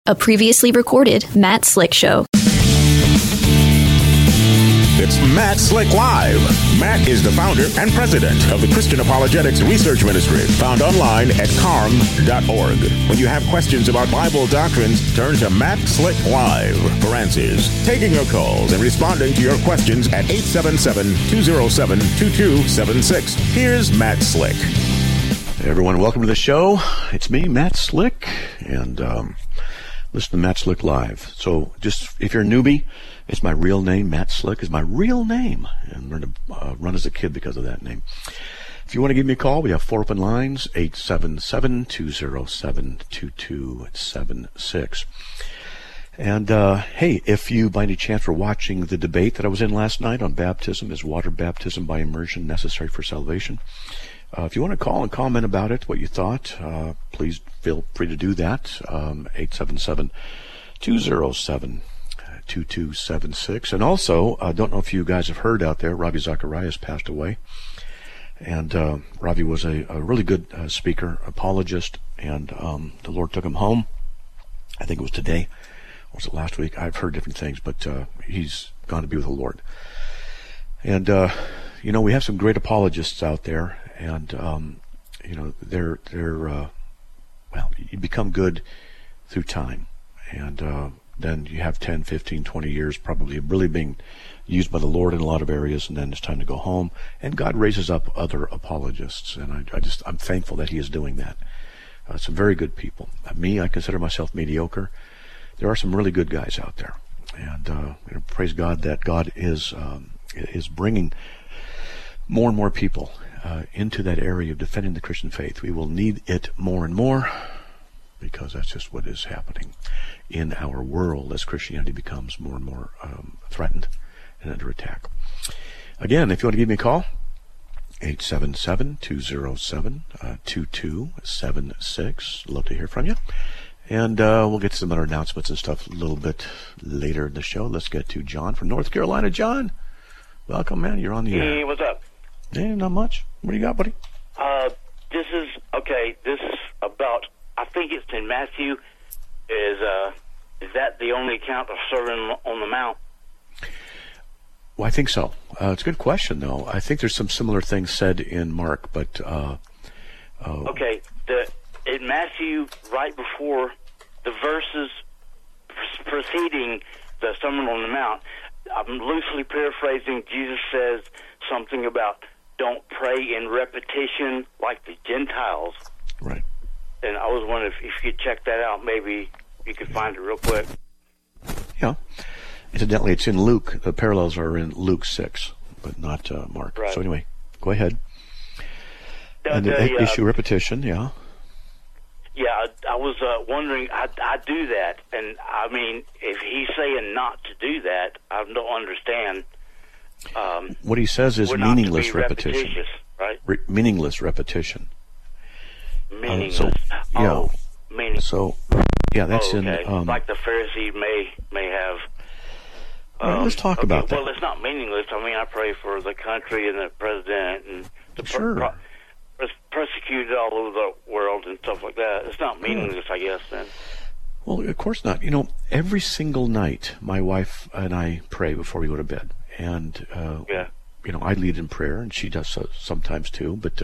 a previously recorded Matt Slick Show. It's Matt Slick Live. Matt is the founder and president of the Christian Apologetics Research Ministry, found online at carm.org. When you have questions about Bible doctrines, turn to Matt Slick Live for answers. Taking your calls and responding to your questions at 877-207-2276. Here's Matt Slick. Hey everyone, welcome to the show. It's me, Matt Slick, and listen to Matt Slick Live. So just, if you're a newbie, it's my real name. Matt Slick is my real name, and learned to run as a kid because of that name. If you want to give me a call, we have 4 open lines, 877-207-2276. And hey, if you by any chance were watching the debate that I was in last night on baptism, is water baptism by immersion necessary for salvation? If you want to call and comment about it, what you thought, please feel free to do that. 877-207-2276. And also, I don't know if you guys have heard out there, Ravi Zacharias passed away. And Ravi was a really good speaker, apologist, and the Lord took him home. I think it was today, or was it last week? I've heard different things, but he's gone to be with the Lord. And, you know, we have some great apologists out there, and, you know, they're well, you become good through time. And then you have 10, 15, 20 years probably really being used by the Lord in a lot of areas, and then it's time to go home. And God raises up other apologists, and I'm thankful that He is doing that. Some very good people. Me, I consider myself mediocre. There are some really good guys out there, and you know, praise God that God is bringing more and more people into that area of defending the Christian faith. We will need it more and more, because that's just what is happening in our world as Christianity becomes more and more threatened and under attack. Again, if you want to give me a call, 877-207-2276. Love to hear from you. And we'll get to some other announcements and stuff a little bit later in the show. Let's get to John from North Carolina. John, welcome, man. You're on the air. Hey, what's up? Hey, not much. What do you got, buddy? This is about, I think it's in Matthew. Is that the only account of Sermon on the Mount? Well, I think so. It's a good question, though. I think there's some similar things said in Mark, but... okay, in Matthew, right before the verses preceding the Sermon on the Mount, I'm loosely paraphrasing, Jesus says something about don't pray in repetition like the Gentiles. Right. And I was wondering if you could check that out. Maybe you could find it real quick. Yeah. Incidentally, it's in Luke. The parallels are in Luke 6, but not Mark. Right. So anyway, go ahead. And the issue repetition, yeah. Yeah, I was wondering, I do that. And, I mean, if he's saying not to do that, I don't understand. What he says is meaningless repetition. Right? Meaningless repetition. Meaningless. Meaningless. So, yeah, that's in... like the Pharisee may have... let's talk about that. Well, it's not meaningless. I mean, I pray for the country and the president and the persecuted all over the world and stuff like that. It's not meaningless, I guess, then. Well, of course not. You know, every single night, my wife and I pray before we go to bed. And, you know, I lead in prayer, and she does so sometimes too. But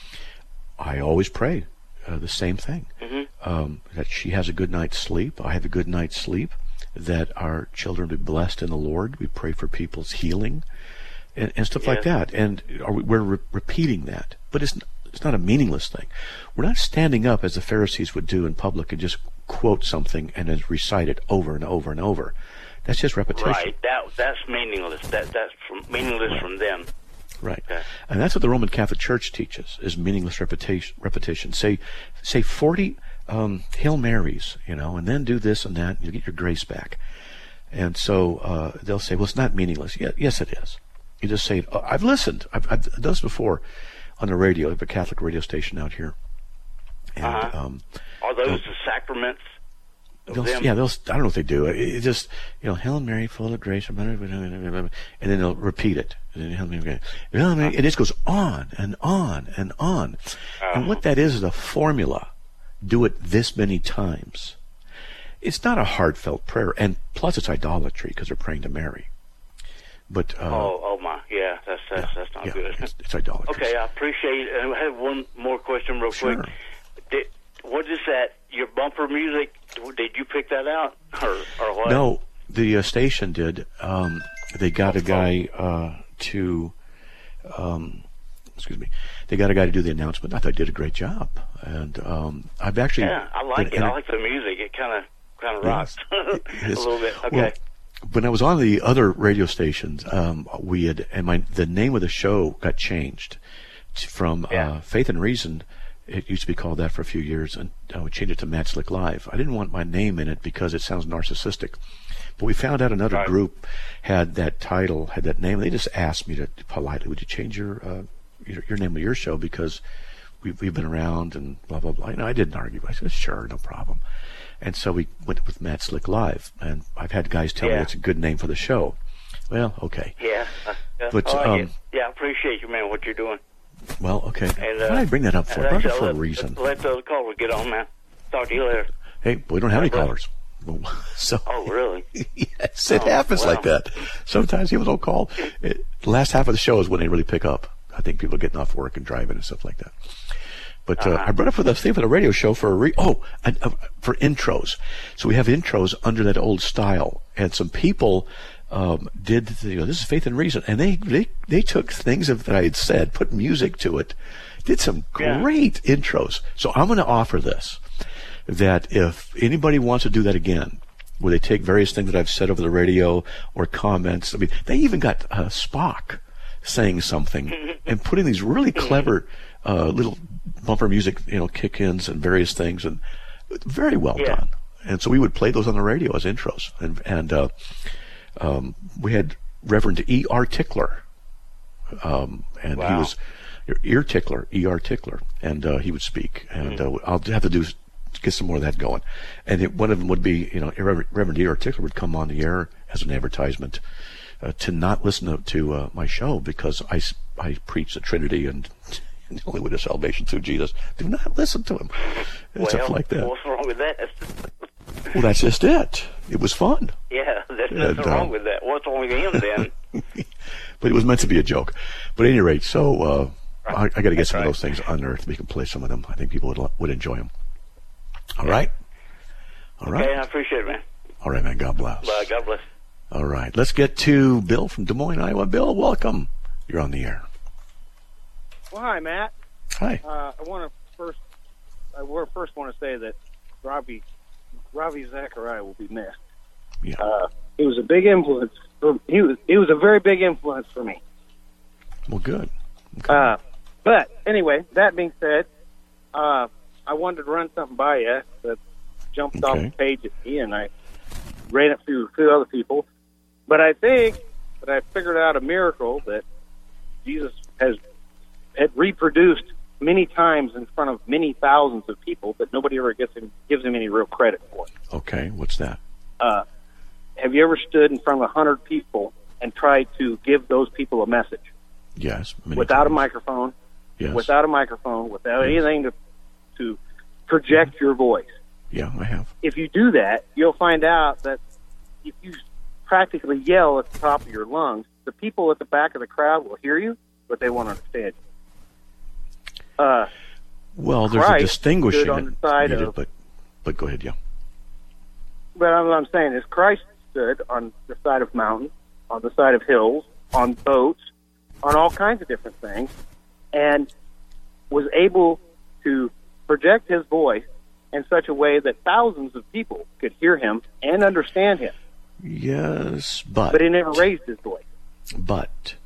I always pray the same thing. Mm-hmm. That she has a good night's sleep. I have a good night's sleep. That our children be blessed in the Lord. We pray for people's healing and stuff like that. And we're repeating that. But it's not a meaningless thing. We're not standing up as the Pharisees would do in public and just quote something and then recite it over and over and over. That's just repetition. Right. That's meaningless. That's meaningless from them. Right. Okay. And that's what the Roman Catholic Church teaches, is meaningless repetition. Say 40 Hail Marys, you know, and then do this and that, and you get your grace back. And so they'll say, well, it's not meaningless. Yeah, yes, it is. You just say, I've listened. I've done this before on the radio. I have a Catholic radio station out here. And, are those the sacraments? I don't know what they do. It just, you know, Hail Mary, full of grace, and then they'll repeat it. And it just goes on and on and on. And what that is a formula. Do it this many times. It's not a heartfelt prayer, and plus it's idolatry because they're praying to Mary. But oh my, yeah, that's not good. It's idolatry. Okay, I appreciate it. And I have one more question, real quick. What is that? Your bumper music? Did you pick that out, or what? No, the station did. They got a guy to. Excuse me. They got a guy to do the announcement. I thought he did a great job, and I've actually. Yeah, I like it. I like the music. It kind of rocks a little bit. Okay. Well, when I was on the other radio stations, the name of the show got changed from Faith and Reason. It used to be called that for a few years, and we changed it to Matt Slick Live. I didn't want my name in it because it sounds narcissistic. But we found out another group had that title, had that name. They just asked me to politely, would you change your name of your show because we've been around and blah, blah, blah. I didn't argue. I said, sure, no problem. And so we went with Matt Slick Live, and I've had guys tell me it's a good name for the show. Well, okay. Yeah. But, I appreciate you, man, what you're doing. Well, okay. And, why did I bring that up for? I brought it for a reason. Let the other caller get on, man. Talk to you later. Hey, we don't have any callers. So, oh, really? Yes, it happens like that. Sometimes people don't call. The last half of the show is when they really pick up. I think people are getting off work and driving and stuff like that. But I brought up for the thing for the radio show for for intros. So we have intros under that old style, and some people did this is Faith and Reason, and they took things that I had said, put music to it, did some great intros. So I'm going to offer this, that if anybody wants to do that again, where they take various things that I've said over the radio or comments. I mean, they even got Spock saying something and putting these really clever little bumper music, kick-ins and various things, and very well done. And so we would play those on the radio as intros, and we had Reverend E.R. Tickler, and he was ear tickler, E.R. Tickler, and he would speak, and I'll have to get some more of that going. And one of them would be, Reverend E.R. Tickler would come on the air as an advertisement to not listen to my show because I preach the Trinity and the only way to salvation through Jesus. Do not listen to him. Stuff like that. What's wrong with that? Well, that's just it. It was fun. Yeah, there's nothing wrong with that. What's wrong with him then? But it was meant to be a joke. But at any rate, so I got to get some of those things unearthed. We can play some of them. I think people would enjoy them. All right? All right. Okay, I appreciate it, man. All right, man. God bless. Bye. God bless. All right. Let's get to Bill from Des Moines, Iowa. Bill, welcome. You're on the air. Well, hi, Matt. Hi. I first want to say that Ravi Zachariah will be missed. Yeah. He was a big influence. He was a very big influence for me. Well, good. Okay. But anyway, that being said, I wanted to run something by you that jumped off the page at me, and I ran it through a few other people. But I think that I figured out a miracle that Jesus had reproduced many times in front of many thousands of people, but nobody ever gives him any real credit for it. Okay, what's that? Have you ever stood in front of 100 people and tried to give those people a message? Yes. Without a microphone. Yes. Without a microphone, without anything to project your voice. Yeah, I have. If you do that, you'll find out that if you practically yell at the top of your lungs, the people at the back of the crowd will hear you, but they won't understand you. Well, there's Christ a distinguishing on the side needed, of, but go ahead, yeah. But what I'm saying is Christ stood on the side of mountains, on the side of hills, on boats, on all kinds of different things, and was able to project his voice in such a way that thousands of people could hear him and understand him. Yes, but he never raised his voice. But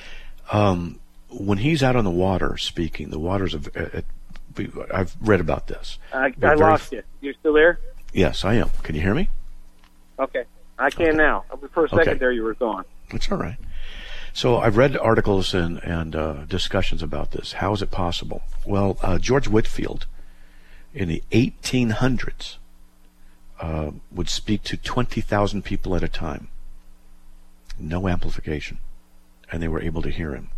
when he's out on the water speaking, the waters of I've read about this. I lost you. You're still there? Yes, I am. Can you hear me? Okay. I can now. For a second there, you were gone. It's all right. So I've read articles and discussions about this. How is it possible? Well, George Whitefield in the 1800s would speak to 20,000 people at a time. No amplification. And they were able to hear him.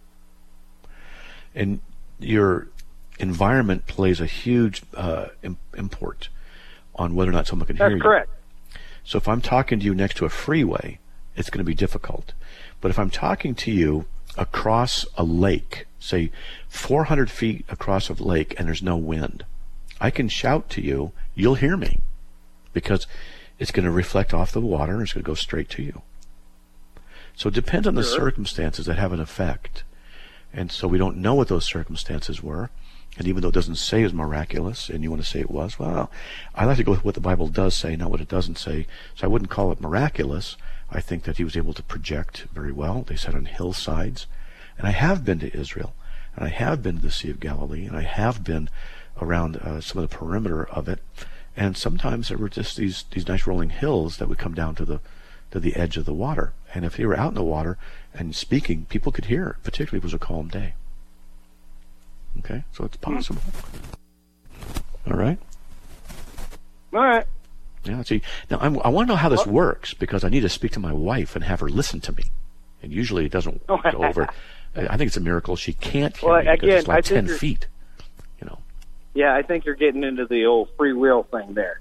And your environment plays a huge import on whether or not someone can hear you. That's correct. So if I'm talking to you next to a freeway, it's going to be difficult. But if I'm talking to you across a lake, say 400 feet across a lake, and there's no wind, I can shout to you, you'll hear me, because it's going to reflect off the water and it's going to go straight to you. So it depends on the circumstances that have an effect. And so we don't know what those circumstances were. And even though it doesn't say it was miraculous, and you want to say it was, well, I like to go with what the Bible does say, not what it doesn't say. So I wouldn't call it miraculous. I think that he was able to project very well. They sat on hillsides. And I have been to Israel, and I have been to the Sea of Galilee, and I have been around some of the perimeter of it. And sometimes there were just these nice rolling hills that would come down to the edge of the water. And if they were out in the water and speaking, people could hear it, particularly if it was a calm day. Okay, so it's possible. All right? All right. Yeah, see, now I want to know how this works, because I need to speak to my wife and have her listen to me. And usually it doesn't go over. I think it's a miracle she can't hear me, because it's like 10 feet. You know. Yeah, I think you're getting into the old free will thing there.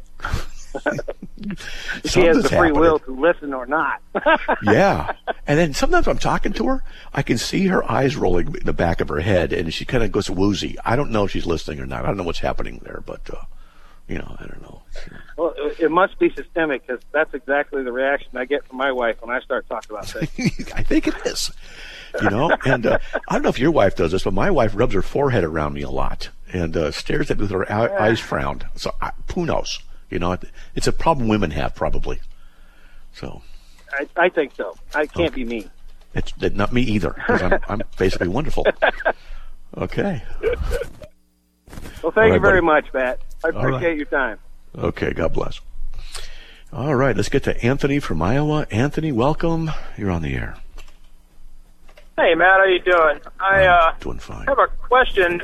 She has the free will to listen or not. Yeah. And then sometimes I'm talking to her, I can see her eyes rolling in the back of her head, and she kind of goes woozy. I don't know if she's listening or not. I don't know what's happening there, but, I don't know. Well, it must be systemic, because that's exactly the reaction I get from my wife when I start talking about things. I think it is. And I don't know if your wife does this, but my wife rubs her forehead around me a lot and stares at me with her eyes frowned. So who knows? It's a problem women have, probably. So, I think so. I can't be mean. It's not me either, because I'm basically wonderful. Okay. Well, thank you very much, Matt. I appreciate your time. Okay, God bless. All right, let's get to Anthony from Iowa. Anthony, welcome. You're on the air. Hey, Matt, how you doing? Doing fine. I have a question.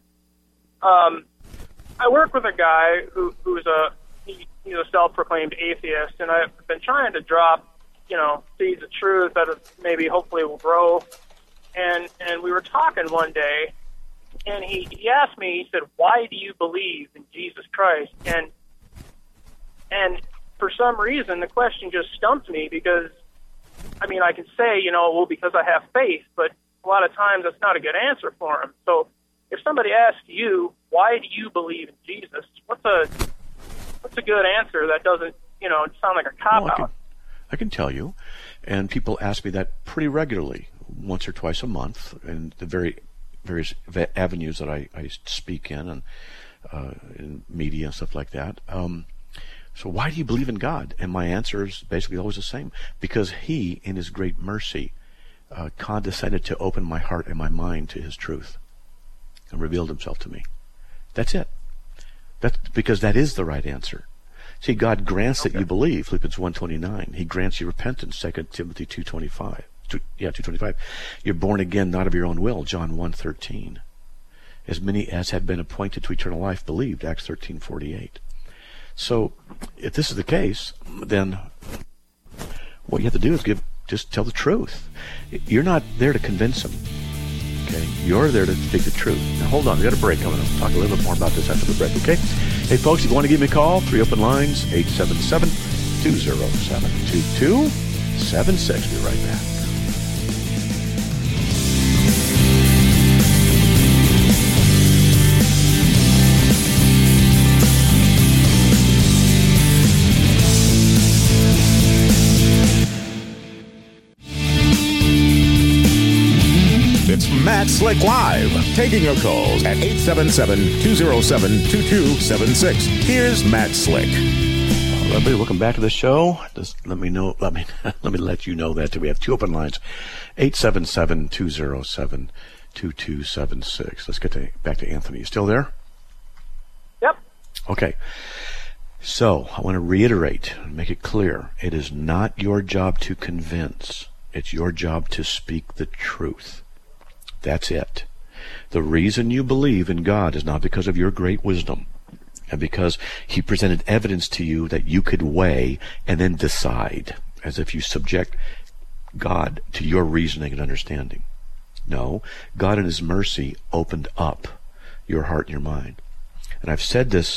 I work with a guy who's he's a self-proclaimed atheist, and I've been trying to drop, seeds of truth that maybe hopefully will grow. And we were talking one day, and he asked me, he said, "Why do you believe in Jesus Christ?" And for some reason, the question just stumped me, because, I can say, well, because I have faith, but a lot of times that's not a good answer for him. So if somebody asks you, why do you believe in Jesus? What's a good answer that doesn't, sound like a cop-out? I can tell you, and people ask me that pretty regularly, once or twice a month, in the various avenues that I speak in, and in media and stuff like that. So why do you believe in God? And my answer is basically always the same. Because He, in His great mercy, condescended to open my heart and my mind to His truth and revealed Himself to me. That's it. That's because that is the right answer. See, God grants that you believe, Philippians 1:29. He grants you repentance, 2 Timothy 2:25. 2:25. You're born again, not of your own will, John 1:13. As many as have been appointed to eternal life believed, Acts 13:48. So, if this is the case, then what you have to do is just tell the truth. You're not there to convince them. Okay, you're there to speak the truth. Now, hold on, we got a break coming up. We'll talk a little bit more about this after the break. Okay. Hey, folks, if you want to give me a call, 3 open lines, 877-207-2276. Be right back. It's Matt Slick Live, taking your calls at 877-207-2276. Here's Matt Slick. Everybody, welcome back to the show. Just let me let you know that we have 2 open lines, 877-207-2276. Let's get back to Anthony. You still there? Yep. Okay. So I want to reiterate and make it clear. It is not your job to convince. It's your job to speak the truth. That's it. The reason you believe in God is not because of your great wisdom and because He presented evidence to you that you could weigh and then decide, as if you subject God to your reasoning and understanding. No, God in His mercy opened up your heart and your mind. And I've said this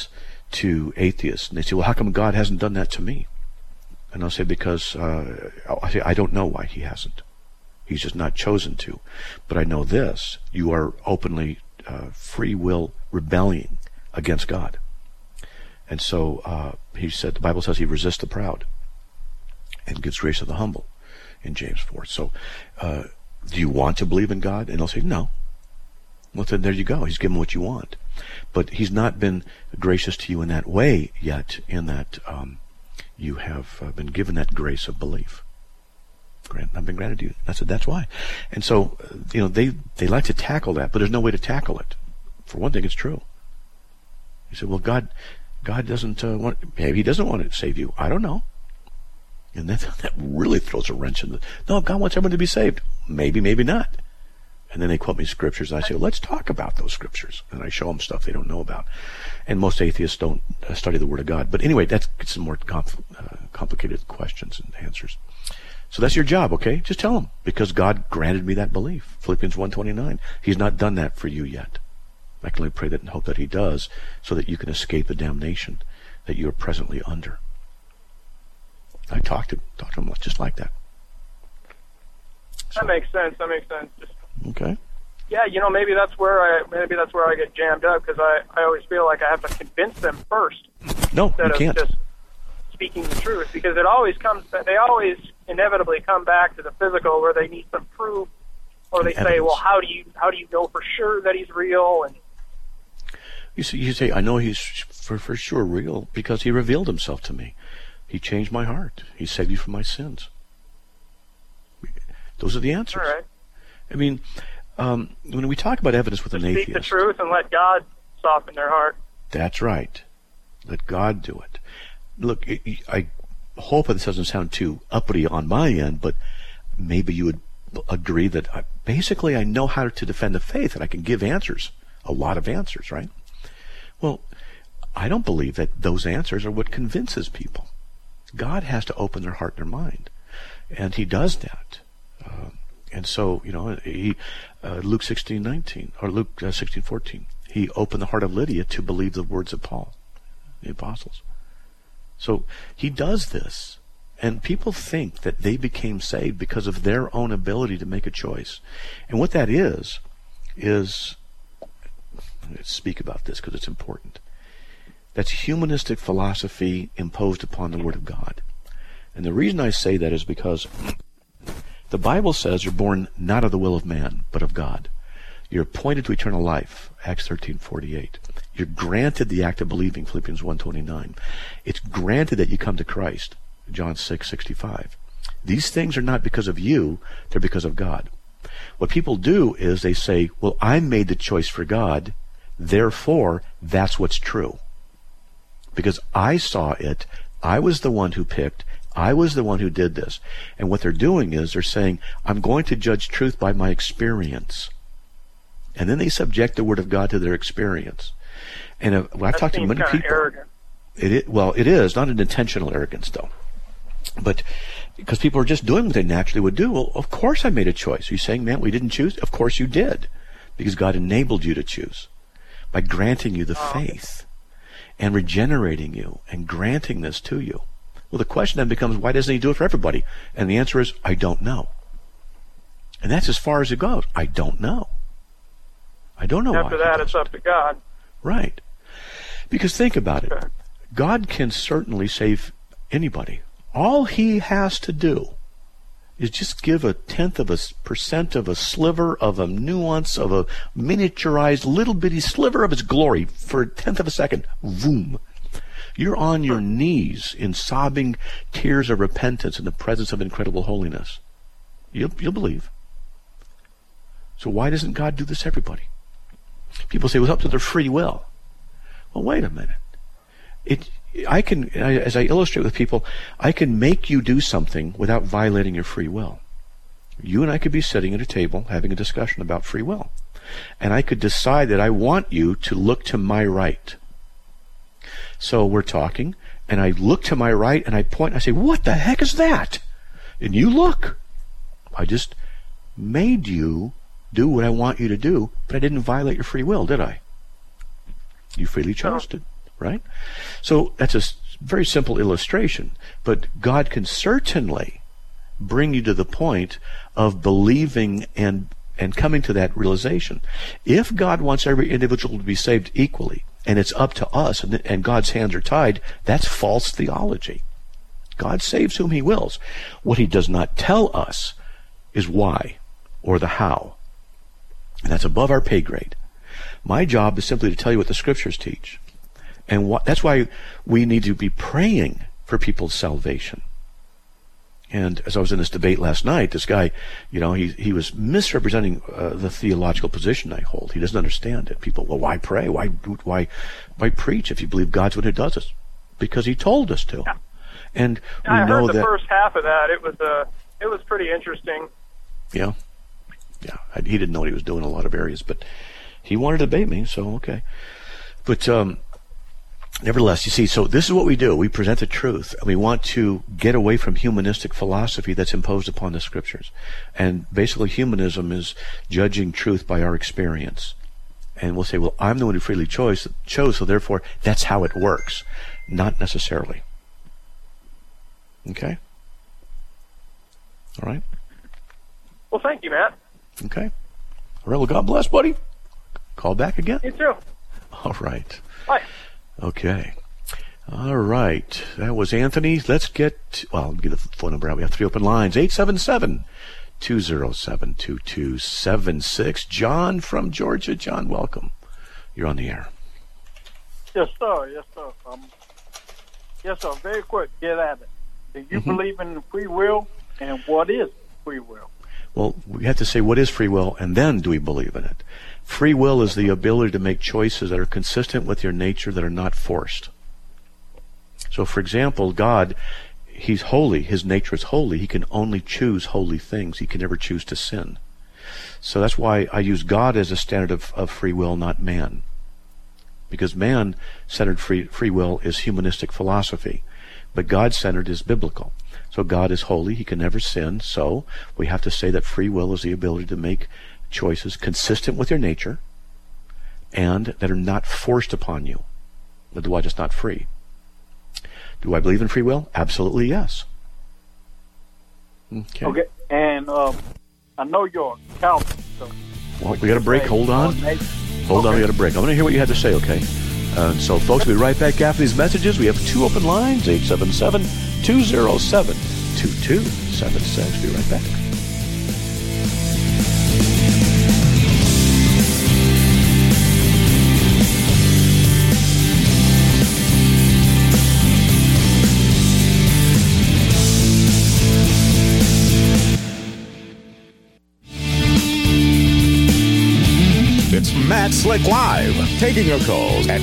to atheists, and they say, well, how come God hasn't done that to me? And I'll say, because I don't know why he hasn't. He's just not chosen to. But I know this: you are openly free will rebelling against God. And so he said, the Bible says he resists the proud and gives grace to the humble in James 4. So do you want to believe in God? And they'll say, no. Well, then there you go. He's given what you want. But he's not been gracious to you in that way yet, in that you have been given that grace of belief. I've been granted to you. That's why. And so, they like to tackle that, but there's no way to tackle it. For one thing, it's true. You say, well, God doesn't maybe he doesn't want to save you. I don't know. And that really throws a wrench in no, God wants everyone to be saved. Maybe, maybe not. And then they quote me scriptures, and I say, well, let's talk about those scriptures. And I show them stuff they don't know about. And most atheists don't study the Word of God. But anyway, that's some more complicated questions and answers. So that's your job, okay? Just tell them, because God granted me that belief. Philippians 1:29. He's not done that for you yet. I can only pray that and hope that he does, so that you can escape the damnation that you are presently under. I talk to him just like that. So, that makes sense. Just, okay. Yeah, maybe that's where I get jammed up, because I always feel like I have to convince them first. No, you can't. Just speaking the truth, because they always inevitably come back to the physical, where they need some proof, or they say, well, how do you know for sure that he's real? And you say, I know he's for sure real because he revealed himself to me. He changed my heart. He saved you from my sins. Those are the answers. All right. I mean, when we talk about evidence with an atheist, speak the truth and let God soften their heart. That's right. Let God do it. Look, I hope this doesn't sound too uppity on my end, but maybe you would agree that basically I know how to defend the faith, and I can give answers, a lot of answers, right? Well, I don't believe that those answers are what convinces people. God has to open their heart and their mind, and he does that. And so, Luke 16:19 or Luke 16:14, he opened the heart of Lydia to believe the words of Paul, the apostles. So he does this, and people think that they became saved because of their own ability to make a choice. And what that is let's speak about this because it's important. That's humanistic philosophy imposed upon the Word of God. And the reason I say that is because the Bible says you're born not of the will of man, but of God. You're appointed to eternal life, Acts 13:48. You're granted the act of believing, Philippians 1:29. It's granted that you come to Christ, John 6:65. These things are not because of you, they're because of God. What people do is they say, well, I made the choice for God, therefore that's what's true. Because I saw it, I was the one who picked, I was the one who did this. And what they're doing is they're saying, I'm going to judge truth by my experience. And then they subject the Word of God to their experience. And when I talk to many people, arrogant. It is not an intentional arrogance, though. But because people are just doing what they naturally would do. Well, of course I made a choice. Are you saying, man, we didn't choose? Of course you did. Because God enabled you to choose by granting you the faith and regenerating you and granting this to you. Well, the question then becomes, why doesn't he do it for everybody? And the answer is, I don't know. And that's as far as it goes. I don't know. I don't know why. After that, it's up to God. Right. Because think about it. God can certainly save anybody. All he has to do is just give 0.1% of a sliver of a nuance of a miniaturized little bitty sliver of his glory for 1/10 of a second. Boom. You're on your knees in sobbing tears of repentance in the presence of incredible holiness. You'll believe. So why doesn't God do this to everybody? People say, well, it's up to their free will. Well, wait a minute. As I illustrate with people, I can make you do something without violating your free will. You and I could be sitting at a table having a discussion about free will. And I could decide that I want you to look to my right. So we're talking, and I look to my right, and I point, and I say, what the heck is that? And you look. I just made you do what I want you to do, but I didn't violate your free will, did I? You freely chose to. right? So that's a very simple illustration, but God can certainly bring you to the point of believing and coming to that realization. If God wants every individual to be saved equally, and it's up to us, and God's hands are tied, that's false theology. God saves whom he wills. What he does not tell us is why or the how. And that's above our pay grade. My job is simply to tell you what the scriptures teach. And that's why we need to be praying for people's salvation. And as I was in this debate last night, this guy, he was misrepresenting the theological position I hold. He doesn't understand it. People, well, why pray? Why preach if you believe God's one who does it? Because he told us to. Yeah. And I heard the first half of that. It was pretty interesting. Yeah. He didn't know what he was doing in a lot of areas, but he wanted to debate me, so okay. But nevertheless, you see, so this is what we do. We present the truth, and we want to get away from humanistic philosophy that's imposed upon the scriptures. And basically, humanism is judging truth by our experience. And we'll say, well, I'm the one who freely chose, so therefore, that's how it works. Not necessarily. Okay? All right? Well, thank you, Matt. Okay. All right, well, God bless, buddy. Call back again? You too. All right. Bye. Okay. All right. That was Anthony. Let's get, I'll give the phone number out. We have 3 open lines. 877-207-2276. John from Georgia. John, welcome. You're on the air. Yes, sir. Yes, sir. Very quick. Get at it. Do you believe in free will? And what is free will? Well, we have to say what is free will, and then do we believe in it? Free will is the ability to make choices that are consistent with your nature, that are not forced. So, for example, God, he's holy. His nature is holy. He can only choose holy things. He can never choose to sin. So that's why I use God as a standard of free will, not man. Because man-centered free will is humanistic philosophy. But God-centered is biblical. So God is holy. He can never sin. So we have to say that free will is the ability to make choices consistent with your nature and that are not forced upon you. Otherwise, it's not free. Do I believe in free will? Absolutely, yes. Okay. And I know you're a Calvinist. So well, we got a break. Hold on. Hold on, we got a break. I want to hear what you had to say, okay? So, folks, we'll be right back after these messages. We have 2 open lines, 877-207-2276. Be right back. It's Matt Slick Live, taking your calls at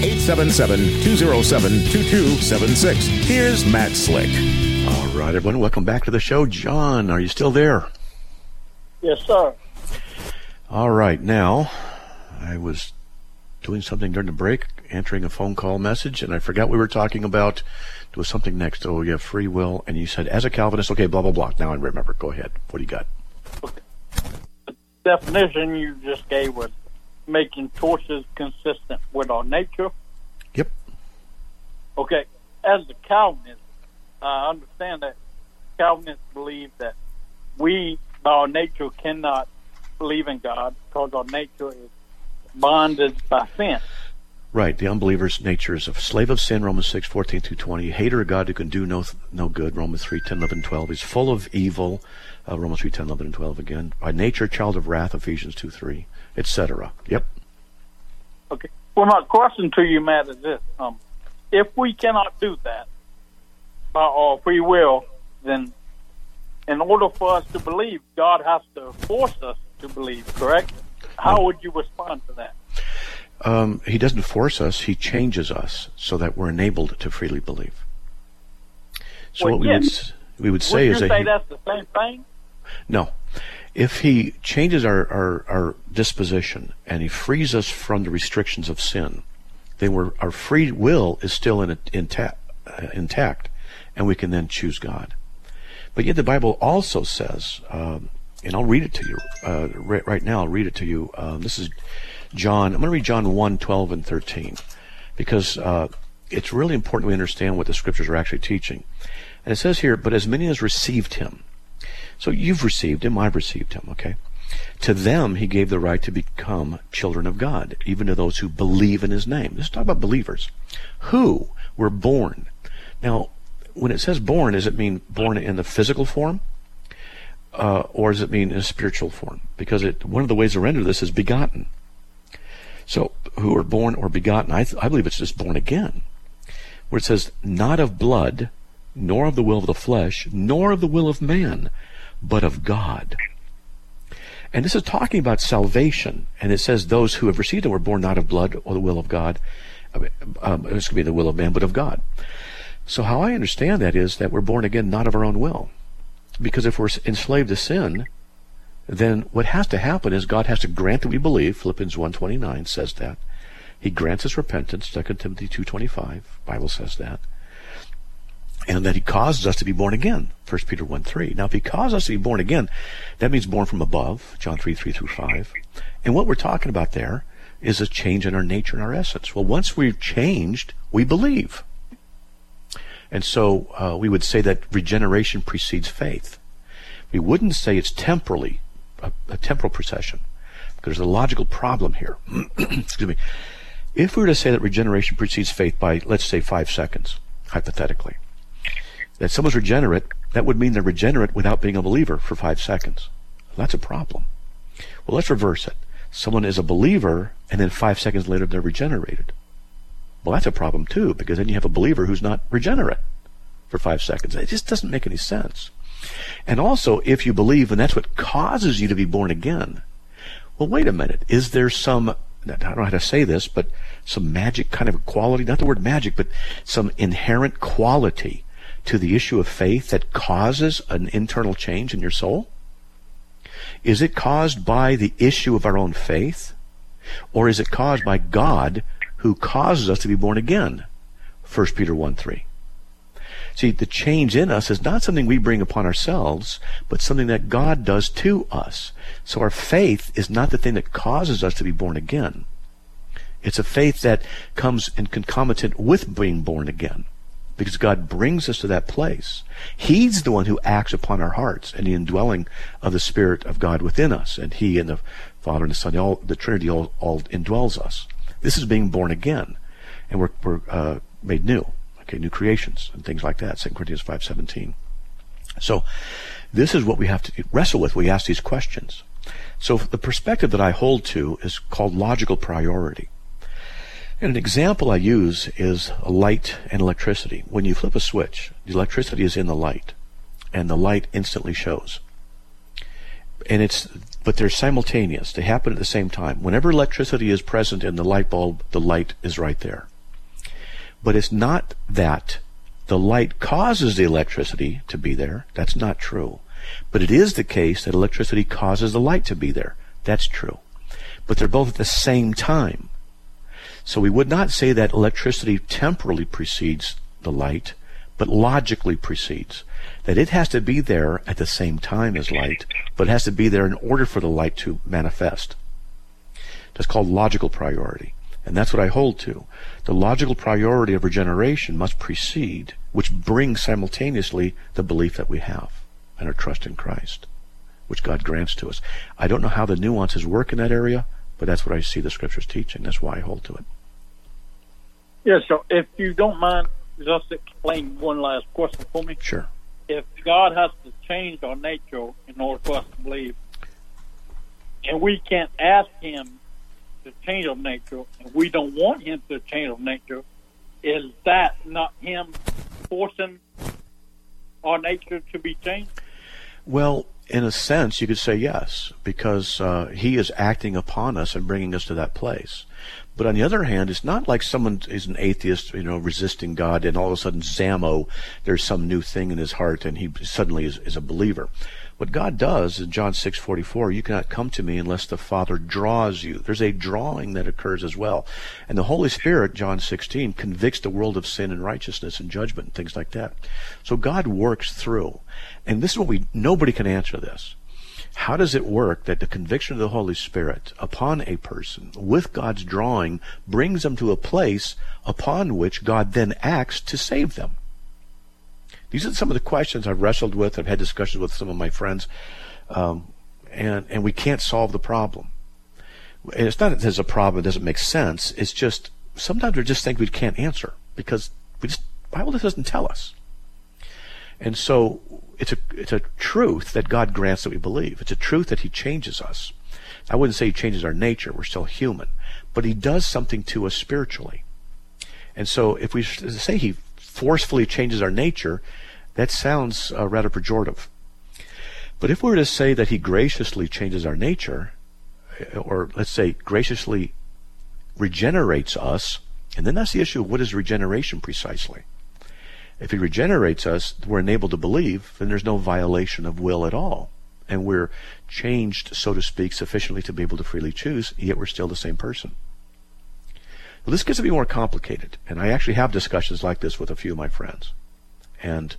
877-207-2276. Here's Matt Slick. All right, everyone, welcome back to the show. John, are you still there? Yes, sir. All right, now, I was doing something during the break, answering a phone call message, and I forgot we were talking about. There was something next. Oh, you have free will, and you said, as a Calvinist, okay, blah, blah, blah. Now I remember. Go ahead. What do you got? Okay. The definition you just gave was making choices consistent with our nature. Yep. Okay. As a Calvinist, I understand that Calvinists believe that we, by our nature, cannot believe in God because our nature is bonded by sin. Right. The unbeliever's nature is a slave of sin, Romans 6:14-20. Hater of God who can do no good, Romans 3:10-11-12. He's full of evil, Romans 3:10-11-12 again. By nature, child of wrath, Ephesians 2:3. Etc. Yep. Okay. Well, my question to you, Matt, is this: if we cannot do that by our free will, then in order for us to believe, God has to force us to believe. Correct? How would you respond to that? He doesn't force us; he changes us so that we're enabled to freely believe. So what we would say is that. Would you say that's the same thing? No. If he changes our disposition and he frees us from the restrictions of sin, then our free will is still intact, and we can then choose God. But yet the Bible also says, and I'll read it to you right now. I'll read it to you. This is John. I'm going to read John 1:12 and 13, because it's really important we understand what the Scriptures are actually teaching. And it says here, but as many as received him. So you've received him, I've received him, okay? To them he gave the right to become children of God, even to those who believe in his name. Let's talk about believers. Who were born. Now, when it says born, does it mean born in the physical form? Or does it mean in a spiritual form? Because one of the ways to render this is begotten. So, who are born or begotten, I believe it's just born again. Where it says, not of blood, nor of the will of the flesh, nor of the will of man, but of God. And this is talking about salvation. And it says those who have received it were born not of blood or the will of God. This could be the will of man, but of God. So how I understand that is that we're born again not of our own will. Because if we're enslaved to sin, then what has to happen is God has to grant that we believe. Philippians 1:29 says that. He grants us repentance. 2 Timothy 2:25, Bible says that. And that he causes us to be born again. 1 Peter 1:3. Now, if he causes us to be born again, that means born from above. John 3:3-5. And what we're talking about there is a change in our nature and our essence. Well, once we've changed, we believe. And so we would say that regeneration precedes faith. We wouldn't say it's temporally, a temporal procession, because there's a logical problem here. Excuse me. If we were to say that regeneration precedes faith by, let's say, 5 seconds, hypothetically, that someone's regenerate, that would mean they're regenerate without being a believer for 5 seconds. Well, that's a problem. Well, let's reverse it. Someone is a believer, and then 5 seconds later they're regenerated. Well, that's a problem too, because then you have a believer who's not regenerate for 5 seconds. It just doesn't make any sense. And also, if you believe, and that's what causes you to be born again, well, wait a minute. Is there some, I don't know how to say this, but some magic kind of quality, not the word magic, but some inherent quality to the issue of faith that causes an internal change in your soul? Is it caused by the issue of our own faith? Or is it caused by God who causes us to be born again? 1 Peter 1:3. See, the change in us is not something we bring upon ourselves, but something that God does to us. So our faith is not the thing that causes us to be born again. It's a faith that comes in concomitant with being born again, because God brings us to that place. He's the one who acts upon our hearts and the indwelling of the Spirit of God within us. And He and the Father and the Son, the Trinity all indwells us. This is being born again. And we're made new. Okay, new creations and things like that. 2 Corinthians 5:17. So this is what we have to wrestle with. We ask these questions. So the perspective that I hold to is called logical priority. And an example I use is light and electricity. When you flip a switch, the electricity is in the light, and the light instantly shows. But they're simultaneous. They happen at the same time. Whenever electricity is present in the light bulb, the light is right there. But it's not that the light causes the electricity to be there. That's not true. But it is the case that electricity causes the light to be there. That's true. But they're both at the same time. So we would not say that electricity temporally precedes the light, but logically precedes. That it has to be there at the same time as light, but it has to be there in order for the light to manifest. That's called logical priority. And that's what I hold to. The logical priority of regeneration must precede, which brings simultaneously the belief that we have and our trust in Christ, which God grants to us. I don't know how the nuances work in that area, but that's what I see the Scriptures teaching. That's why I hold to it. Yeah, so if you don't mind, just explain one last question for me. Sure. If God has to change our nature in order for us to believe, and we can't ask Him to change our nature, and we don't want Him to change our nature, is that not Him forcing our nature to be changed? Well, in a sense, you could say yes, because He is acting upon us and bringing us to that place. But on the other hand, it's not like someone is an atheist, resisting God, and all of a sudden, Zammo, there's some new thing in his heart, and he suddenly is a believer. What God does in John 6:44, you cannot come to me unless the Father draws you. There's a drawing that occurs as well. And the Holy Spirit, John 16, convicts the world of sin and righteousness and judgment and things like that. So God works through. And this is what nobody can answer this. How does it work that the conviction of the Holy Spirit upon a person, with God's drawing, brings them to a place upon which God then acts to save them? These are some of the questions I've wrestled with. I've had discussions with some of my friends, and we can't solve the problem. And it's not that there's a problem that doesn't make sense. It's just sometimes we just think we can't answer because the Bible just doesn't tell us. And so it's a truth that God grants that we believe. It's a truth that he changes us. I wouldn't say he changes our nature. We're still human. But he does something to us spiritually. And so if we say he forcefully changes our nature, that sounds rather pejorative. But if we were to say that he graciously changes our nature, or let's say graciously regenerates us, and then that's the issue of what is regeneration precisely. If he regenerates us, we're enabled to believe, then there's no violation of will at all. And we're changed, so to speak, sufficiently to be able to freely choose, yet we're still the same person. Well, this gets to be more complicated, and I actually have discussions like this with a few of my friends. And,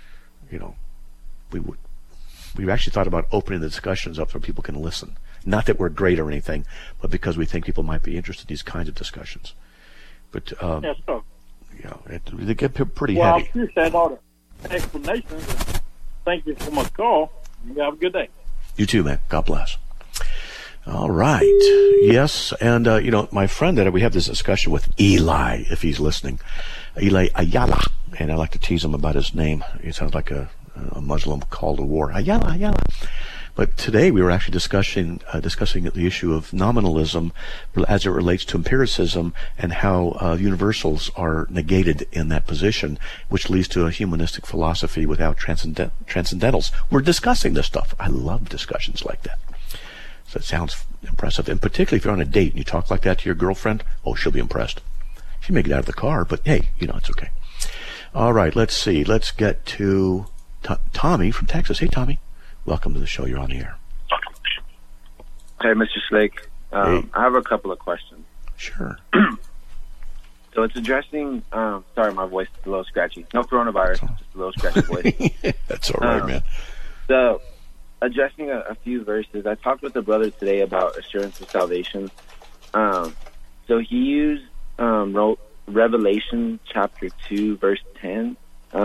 we've actually thought about opening the discussions up so people can listen. Not that we're great or anything, but because we think people might be interested in these kinds of discussions. But, yes, sir. They get pretty heavy. Well, I appreciate all the explanations. Thank you for my call. You have a good day. You too, man. God bless. All right. Yes, and, my friend that we have this discussion with Eli, if he's listening. Eli Ayala. And I like to tease him about his name. It sounds like a Muslim call to war. Ayala, Ayala. But today we were actually discussing the issue of nominalism as it relates to empiricism and how universals are negated in that position, which leads to a humanistic philosophy without transcendentals. We're discussing this stuff. I love discussions like that. So it sounds impressive. And particularly if you're on a date and you talk like that to your girlfriend, oh, she'll be impressed. She may get out of the car, but hey, it's okay. All right, let's see. Let's get to Tommy from Texas. Hey, Tommy. Welcome to the show. You're on the air. Hey, Mr. Slick. Hey. I have a couple of questions. Sure. So it's addressing... sorry, my voice is a little scratchy. No coronavirus, just a little scratchy voice. That's all right, man. So, addressing a few verses, I talked with a brother today about assurance of salvation. So he used Revelation chapter 2, verse 10.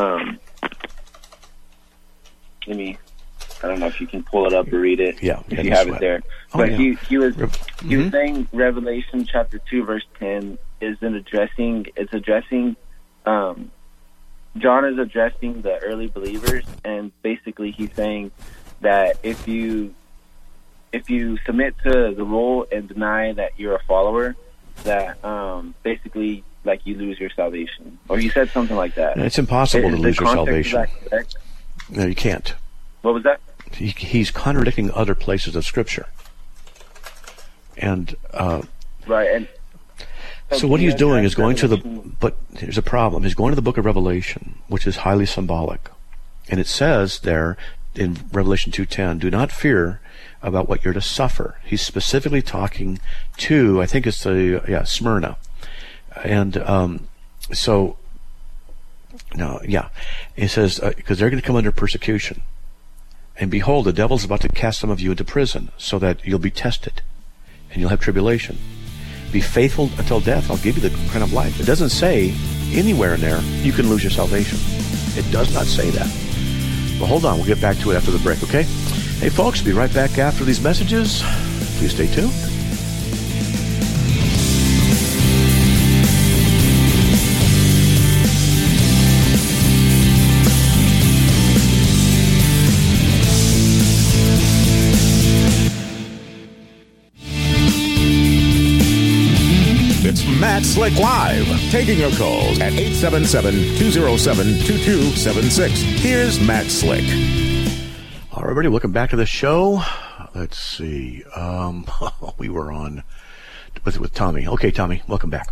I don't know if you can pull it up or read it. Yeah, if you have it there. But yeah. he was saying Revelation chapter 2 verse 10 is addressing John is addressing the early believers, and basically he's saying that if you submit to the rule and deny that you're a follower, that basically like you lose your salvation. Or he said something like that. It's impossible to lose your salvation. Is that correct? No, you can't. What was that? He's contradicting other places of Scripture. And right. And so what he's doing is going to but there's a problem. He's going to the book of Revelation, which is highly symbolic. And it says there in Revelation 2:10, do not fear about what you're to suffer. He's specifically talking to, I think it's Smyrna. And it says, because they're going to come under persecution. And behold, the devil's about to cast some of you into prison, so that you'll be tested, and you'll have tribulation. Be faithful until death. I'll give you the crown of life. It doesn't say anywhere in there you can lose your salvation. It does not say that. But hold on, we'll get back to it after the break, okay? Hey, folks, be right back after these messages. Please stay tuned. Matt Slick Live, taking your calls at 877-207-2276. Here's Matt Slick. All right, everybody, welcome back to the show. Let's see. We were on with Tommy. Okay, Tommy, welcome back.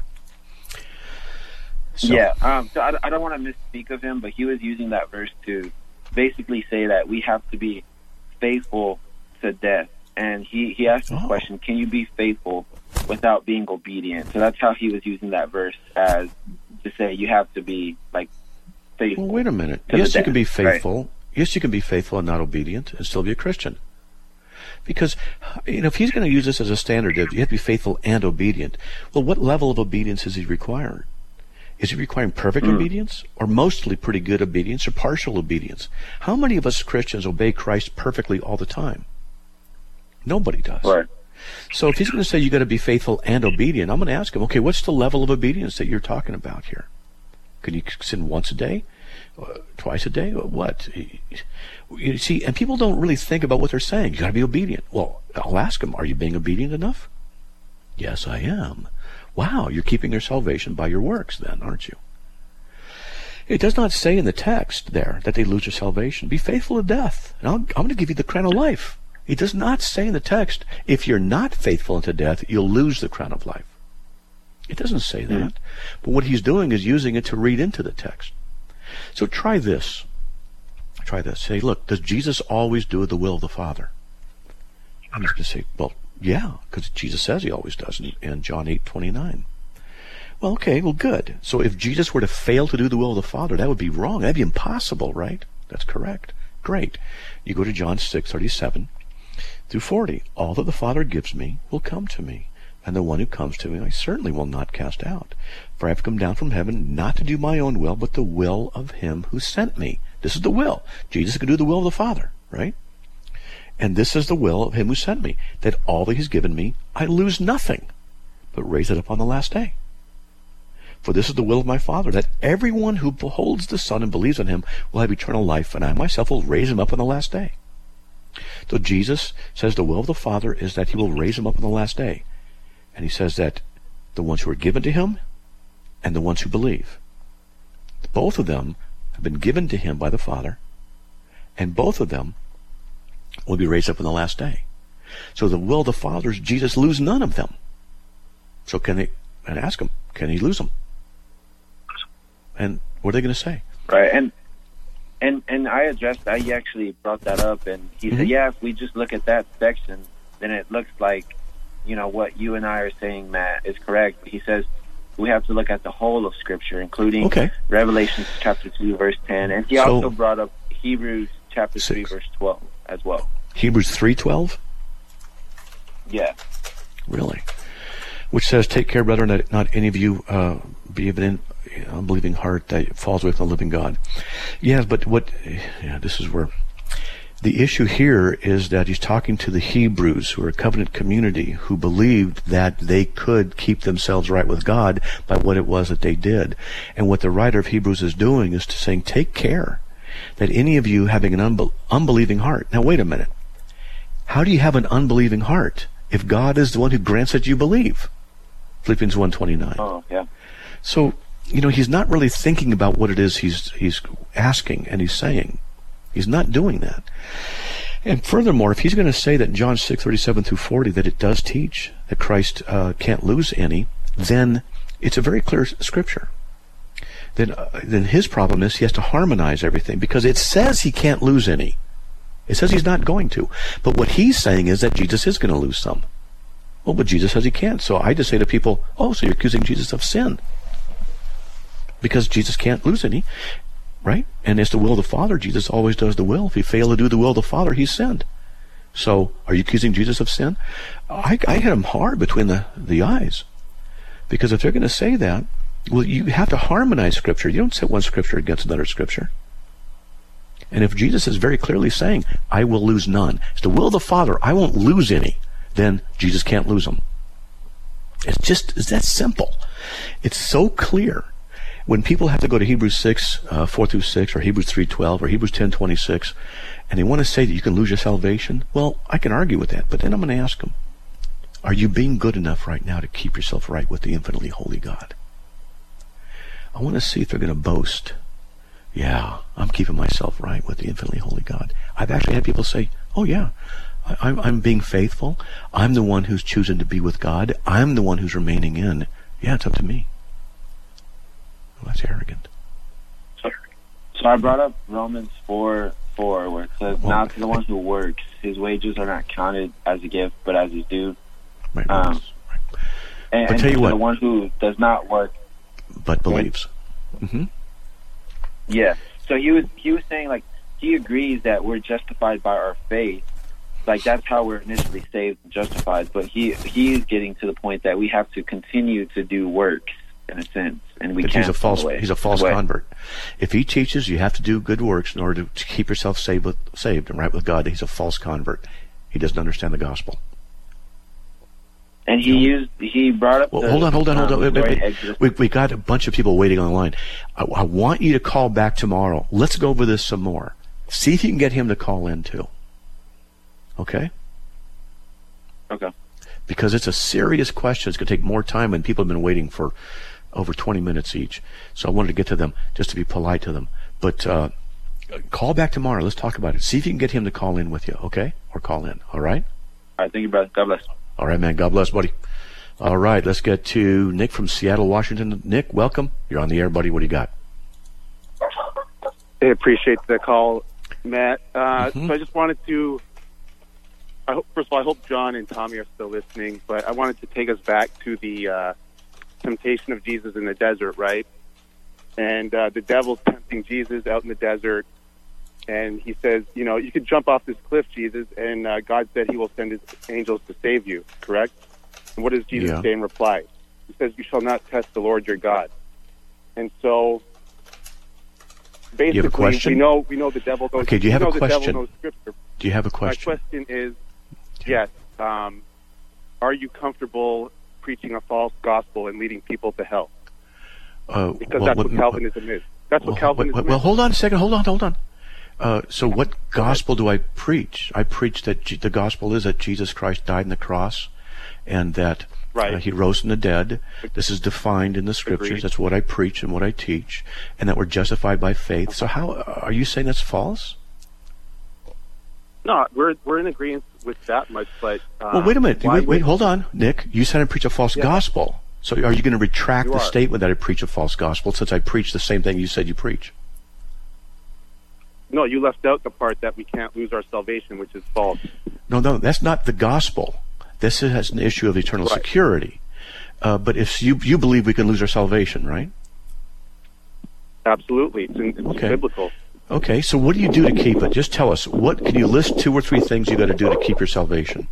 So I don't want to misspeak of him, but he was using that verse to basically say that we have to be faithful to death. And he asked the question, can you be faithful without being obedient? So that's how he was using that verse, as to say you have to be like faithful. Well, wait a minute. Yes, you can be faithful. Right. Yes, you can be faithful and not obedient and still be a Christian. Because, if he's going to use this as a standard, you have to be faithful and obedient. Well, what level of obedience is he requiring? Is he requiring perfect obedience, or mostly pretty good obedience, or partial obedience? How many of us Christians obey Christ perfectly all the time? Nobody does. Right. So if he's going to say you got to be faithful and obedient, I'm going to ask him, okay, what's the level of obedience that you're talking about here? Can you sin once a day? Twice a day? What? You see, and people don't really think about what they're saying. You got to be obedient. Well, I'll ask them, are you being obedient enough? Yes, I am. Wow, you're keeping their salvation by your works then, aren't you? It does not say in the text there that they lose their salvation. Be faithful to death, and I'm going to give you the crown of life. It does not say in the text, if you're not faithful unto death, you'll lose the crown of life. It doesn't say that. But what he's doing is using it to read into the text. So try this. Try this. Say, look, does Jesus always do the will of the Father? I'm just going to say, well, yeah, because Jesus says he always does in John 8:29. Well, okay, well, good. So if Jesus were to fail to do the will of the Father, that would be wrong. That'd be impossible, right? That's correct. Great. You go to John 6:37 through 40. All that the Father gives me will come to me, and the one who comes to me I certainly will not cast out. For I have come down from heaven not to do my own will, but the will of him who sent me. This is the will. Jesus could do the will of the Father, right? And this is the will of him who sent me, that all that he's given me, I lose nothing, but raise it up on the last day. For this is the will of my Father, that everyone who beholds the Son and believes on him will have eternal life, and I myself will raise him up on the last day. So Jesus says the will of the Father is that he will raise him up on the last day. And he says that the ones who are given to him and the ones who believe, both of them have been given to him by the Father, and both of them will be raised up on the last day. So the will of the Father is Jesus lose none of them. So and ask him, can he lose them? And what are they going to say? Right, and I addressed that. He actually brought that up, and he said, yeah, if we just look at that section, then it looks like, what you and I are saying, Matt, is correct. But he says we have to look at the whole of Scripture, including Revelation chapter 2, verse 10. And he also brought up Hebrews chapter 3, verse 12 as well. Hebrews 3:12? Yeah. Really? Which says, take care, brethren, that not any of you be of an unbelieving heart that falls away from the living God. Yeah, but this is where the issue here is that he's talking to the Hebrews, who are a covenant community, who believed that they could keep themselves right with God by what it was that they did. And what the writer of Hebrews is doing is to saying, take care that any of you having an unbelieving heart. Now, wait a minute. How do you have an unbelieving heart if God is the one who grants that you believe? Philippians 1:29. Oh, yeah. So, he's not really thinking about what it is he's asking and he's saying. He's not doing that. And furthermore, if he's going to say that in John 6:37 through 40 that it does teach that Christ can't lose any, then it's a very clear scripture. Then his problem is he has to harmonize everything, because it says he can't lose any. It says he's not going to. But what he's saying is that Jesus is going to lose some. Well, but Jesus says he can't. So I just say to people, so you're accusing Jesus of sin. Because Jesus can't lose any, right? And it's the will of the Father. Jesus always does the will. If he failed to do the will of the Father, he's sinned. So are you accusing Jesus of sin? I hit him hard between the eyes. Because if they're going to say that, well, you have to harmonize Scripture. You don't set one Scripture against another Scripture. And if Jesus is very clearly saying, I will lose none, it's the will of the Father, I won't lose any, then Jesus can't lose them. It's that simple. It's so clear. When people have to go to Hebrews 6, 4 through 6, or Hebrews 3:12, or Hebrews 10:26, and they want to say that you can lose your salvation, well, I can argue with that, but then I'm going to ask them, are you being good enough right now to keep yourself right with the infinitely holy God? I want to see if they're going to boast. Yeah, I'm keeping myself right with the infinitely holy God. I've actually had people say, oh yeah, I'm being faithful. I'm the one who's choosing to be with God. I'm the one who's remaining in. Yeah, it's up to me. Well, that's arrogant. So I brought up Romans 4:4, where it says, now to the one who works, his wages are not counted as a gift, but as his due. Right. And tell you what, the one who does not work but believes. Yeah. So he was saying, like, he agrees that we're justified by our faith, like that's how we're initially saved and justified. But he is getting to the point that we have to continue to do works in a sense, and we can't. He's a false convert. If he teaches you have to do good works in order to keep yourself saved and right with God, he's a false convert. He doesn't understand the gospel. And he brought up. Well, hold on. We got a bunch of people waiting on the line. I want you to call back tomorrow. Let's go over this some more. See if you can get him to call in too. Okay? Okay. Because it's a serious question. It's going to take more time, and people have been waiting for over 20 minutes each. So I wanted to get to them just to be polite to them. But call back tomorrow. Let's talk about it. See if you can get him to call in with you, okay? Or call in, all right? All right, thank you, brother. God bless. All right, man. God bless, buddy. All right, let's get to Nick from Seattle, Washington. Nick, welcome. You're on the air, buddy. What do you got? I appreciate the call, Matt. So I just wanted to, first of all, I hope John and Tommy are still listening, but I wanted to take us back to the temptation of Jesus in the desert, right? And the devil's tempting Jesus out in the desert, and he says, you could jump off this cliff, Jesus, and God said he will send his angels to save you, correct? And what does Jesus say in reply? He says, you shall not test the Lord your God. And so, basically, we know the devil knows. Okay, do you have a question? The devil knows Scripture. Do you have a question? My question is, yes, are you comfortable preaching a false gospel and leading people to hell? Because that's what Calvinism is. That's what Calvinism is. Well, hold on a second. Hold on. So what gospel do I preach? I preach that the gospel is that Jesus Christ died on the cross and that he rose from the dead. This is defined in the Scriptures. Agreed. That's what I preach and what I teach, and that we're justified by faith. So how are you saying that's false? No, we're in agreement with that much, but... well, wait a minute. Wait, hold on, Nick. You said I preach a false gospel. So are you going to retract the statement that I preach a false gospel since I preach the same thing you said you preach? No, you left out the part that we can't lose our salvation, which is false. No, that's not the gospel. This has an issue of eternal security. But if you believe we can lose our salvation, right? Absolutely. It's biblical. Okay, so what do you do to keep it? Just tell us. Can you list 2 or 3 things you got to do to keep your salvation?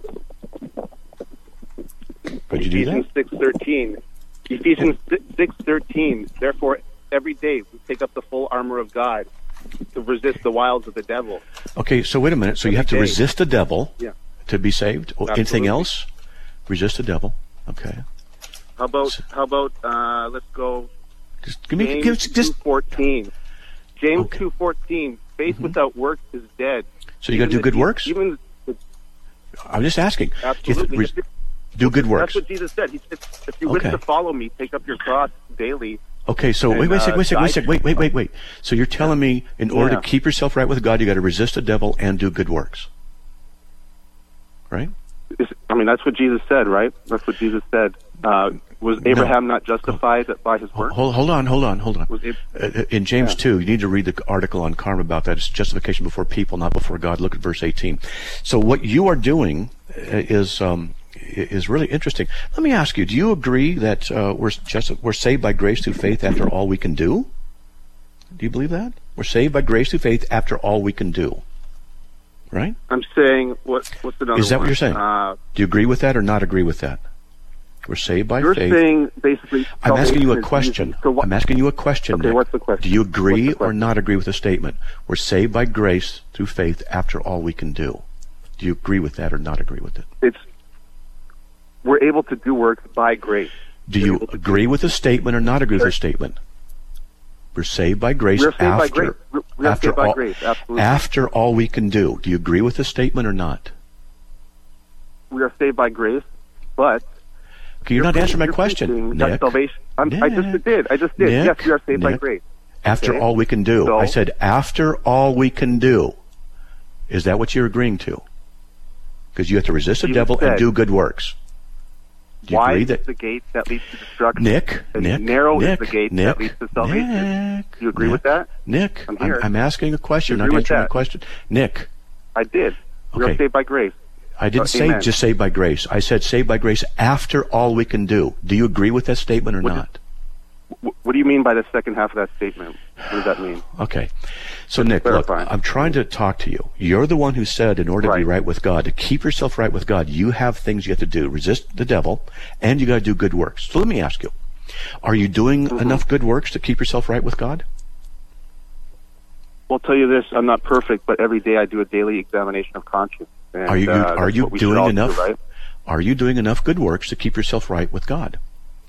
Could you do that? Ephesians 6:13. Therefore, every day we take up the full armor of God to resist the wiles of the devil. Okay, so wait a minute. So you have to resist the devil to be saved? Or anything else? Resist the devil. Okay. How about let's go just give me James 2:14. James 2:14. Faith without works is dead. So you got to do good works? I'm just asking. Absolutely. Do good works. That's what Jesus said. He said, if you wish to follow me, take up your cross daily. Okay, so wait a second. Wait. So you're telling me in order to keep yourself right with God, you got to resist the devil and do good works. Right? That's what Jesus said, right? That's what Jesus said. Was Abraham not justified by his works? Hold on. In James 2, you need to read the article on Carm about that. It's justification before people, not before God. Look at verse 18. So what you are doing is really interesting. Let me ask you, do you agree that we're saved by grace through faith after all we can do? Do you believe that? We're saved by grace through faith after all we can do. Right? I'm saying, what's another one? Is that what you're saying? Do you agree with that or not agree with that? We're saved by faith. You're saying, basically... I'm asking you a question. I'm asking you a question, Okay, Nick. what's the question? Do you agree or not agree with the statement? We're saved by grace through faith after all we can do. Do you agree with that or not agree with it? We're able to do works by grace. Do you agree with the statement or not agree with the statement? We're saved by grace after all we can do. Do you agree with the statement or not? We are saved by grace, but... Okay, you're not answering my question, Nick. Salvation. I just did. Nick, yes, we are saved by grace. After all we can do. So, I said after all we can do. Is that what you're agreeing to? Because you have to resist the devil and do good works. Do you agree that is the gate that leads to destruction? Nick, narrow is the gate that leads to salvation. Do you agree with that? Nick, I'm asking a question. Not answering my question. Nick. I did. We are saved by grace. I didn't say just saved by grace. I said saved by grace after all we can do. Do you agree with that statement or not? What do you mean by the second half of that statement? What does that mean? Okay. So, Nick, look, I'm trying to talk to you. You're the one who said in order to be right with God, to keep yourself right with God, you have things you have to do. Resist the devil, and you got to do good works. So let me ask you, are you doing enough good works to keep yourself right with God? Well, I'll tell you this, I'm not perfect, but every day I do a daily examination of conscience. And, are you doing enough? Do, right? Are you doing enough good works to keep yourself right with God?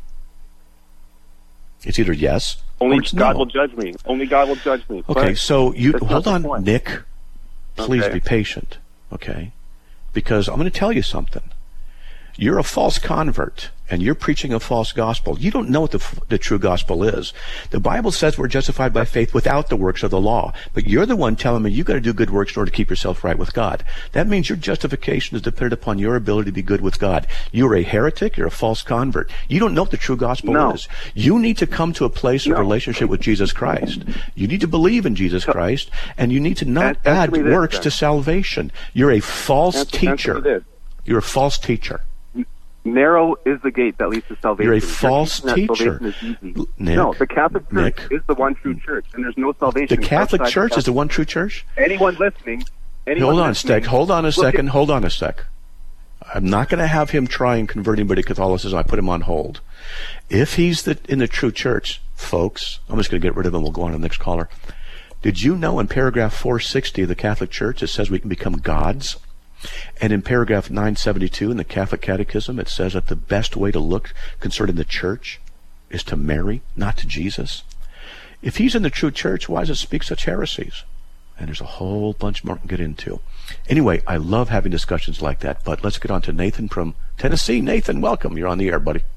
It's either yes Only or it's God no. will judge me. Only God will judge me. Okay, so you hold on, point. Nick. Please Okay. be patient, okay? Because I'm going to tell you something. You're a false convert, and you're preaching a false gospel. You don't know what the true gospel is. The Bible says we're justified by faith without the works of the law. But you're the one telling me you got to do good works in order to keep yourself right with God. That means your justification is dependent upon your ability to be good with God. You're a heretic. You're a false convert. You don't know what the true gospel is. You need to come to a place of relationship with Jesus Christ. You need to believe in Jesus Christ, and you need to not add works to salvation. You're a false teacher. You're a false teacher. Narrow is the gate that leads to salvation. You're a false teacher. Nick, no, the Catholic Church is the one true church, and there's no salvation. The Catholic Church is the one true church? Anyone listening... Hold on a sec. I'm not going to have him try and convert anybody to Catholicism. I put him on hold. If he's in the true church, folks, I'm just going to get rid of him. We'll go on to the next caller. Did you know in paragraph 460 of the Catholic Church it says we can become gods? And in paragraph 972 in the Catholic Catechism, it says that the best way to look concerning the church is to Mary, not to Jesus. If he's in the true church, why does it speak such heresies? And there's a whole bunch more to get into. Anyway, I love having discussions like that, but let's get on to Nathan from Tennessee. Nathan, welcome. You're on the air, buddy.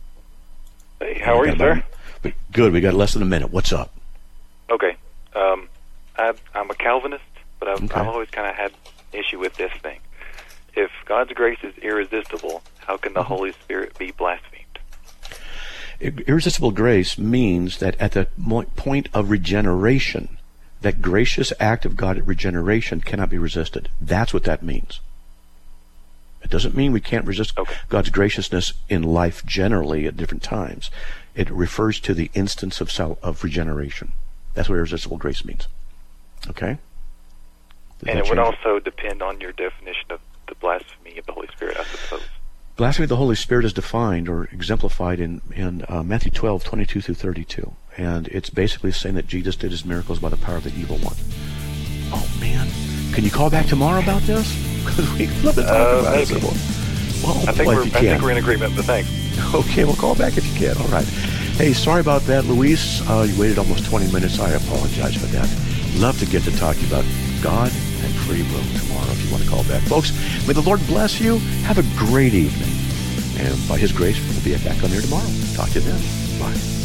Hey, how are you, sir? Good. We got less than a minute. What's up? Okay. I'm a Calvinist, but I've always kind of had issue with this thing. If God's grace is irresistible, how can the Holy Spirit be blasphemed? Irresistible grace means that at the point of regeneration, that gracious act of God at regeneration cannot be resisted. That's what that means. It doesn't mean we can't resist God's graciousness in life generally at different times. It refers to the instance of regeneration. That's what irresistible grace means. Okay? And it would also depend on your definition of the blasphemy of the Holy Spirit, I suppose. Blasphemy of the Holy Spirit is defined or exemplified in Matthew 12, 22 through 32. And it's basically saying that Jesus did his miracles by the power of the evil one. Oh, man. Can you call back tomorrow about this? Because we'd love to talk about it. Well, I think we're in agreement, but thanks. Okay, well, call back if you can. All right. Hey, sorry about that, Luis. You waited almost 20 minutes. I apologize for that. Love to get to talk to you about God and free will tomorrow if you want to call back. Folks, may the Lord bless you. Have a great evening. And by his grace, we'll be back on here tomorrow. Talk to you then. Bye.